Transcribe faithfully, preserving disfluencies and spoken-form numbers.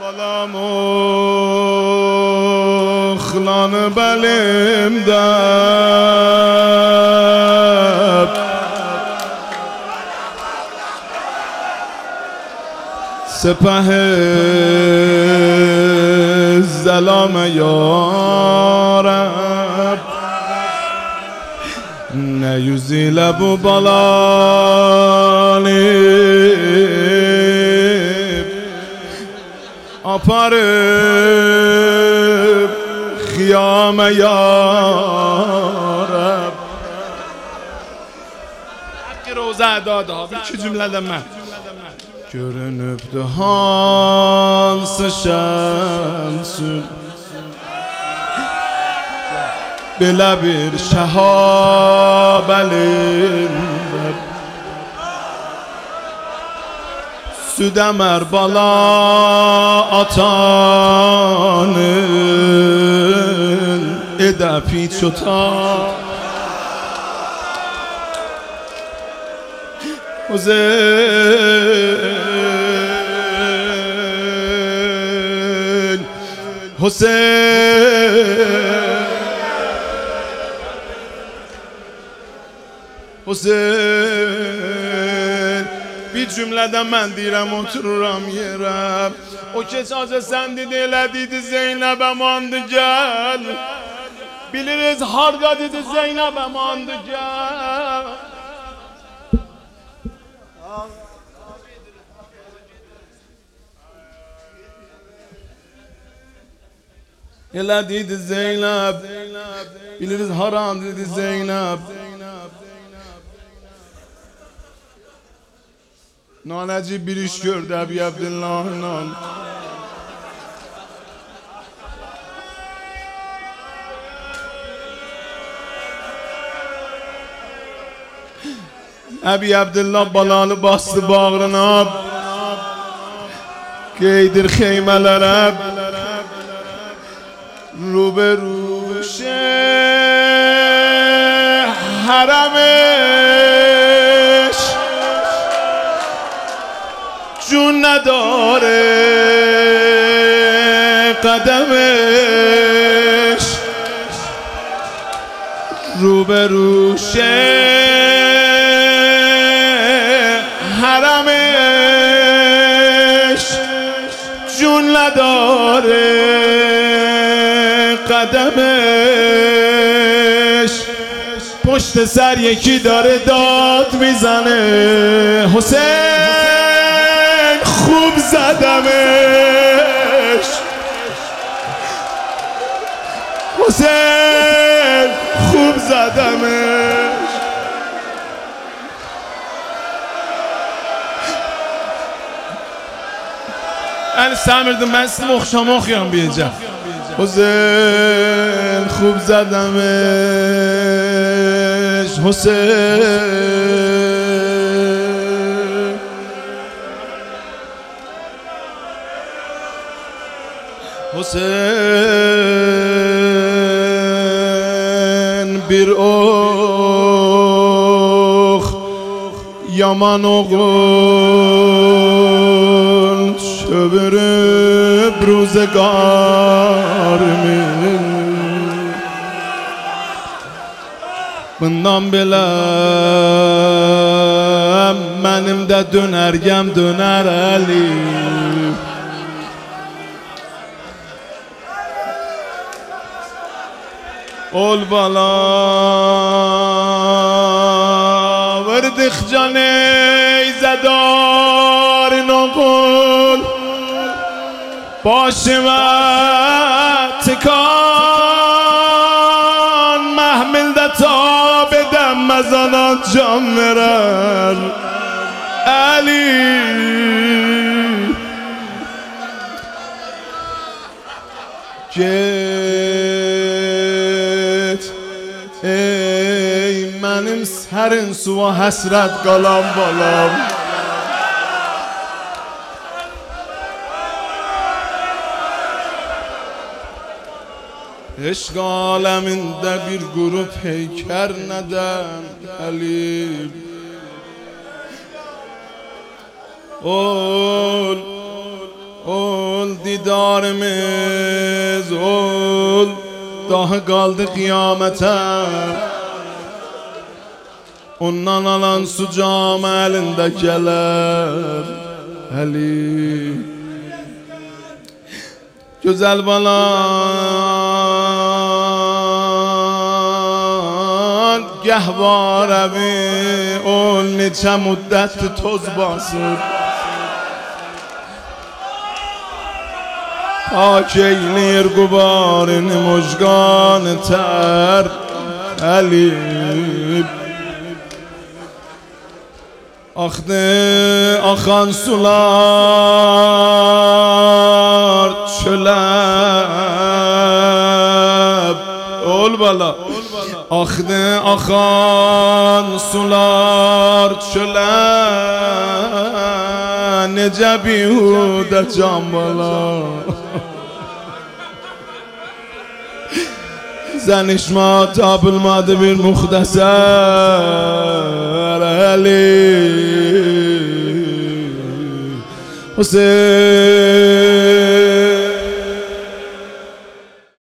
بالا مخلان بلیم دب سپه زلام یارب نیوزی لبو بالانی آپارب خیام یارب حقی روزه داده bir cümleden ben görünüp de hansı şemsün belə bir şəhabəlində südəmər bala atanın edə piçota Hüseyin Hüseyin Hüseyin bir cümleden mən deyirəm otururam yerəm o keçəcə sən dedi elədiydi Zeynəbəm andı gəl biliriz harda dedi Zeynəbəm andı gəl elədiydi Zeynəb biliriz haram dedi Zeynəb Nanəcib bir iş gördü Əbi Abdullah'la Əbi Abdullah balanı bastı bağrına Geydir xeymələrə Ruberuşe harameş Cun نداره قدمش روبروشه حرمش جون نداره قدمش پشت سر یکی داره داد میزنه حسین خوب زدمش حسین خوب زدمش من سمیردم من سیم اخشام اخیام بیجم حسین خوب زدمش حسین حسین bir ox yaman oğul çöbürüp ruzegarımı bundan belə mənim də dönərgəm dönər əli ol bala vırdık caney zedar nokul başıma tıkan mahmilde tab edemez ana can verer Ali ey mənim sərin suva həsrət qalan balam eşq aləmində bir qrup heykər nədən Həlim ol ol didarımız ol, daha kaldı kıyamete. Ondan alan su cam elinde gelir Ali. Güzel balan gehvar evi ol, neçe müddettir toz basır. Pak eyleyir gubarını mujganı ter Ali. Aktı akan sular çölep ol bala. Aktı akan sular çölep, nece bihude can bala. Zanişma tapılmadı bir muhteser Ali Hüseyin.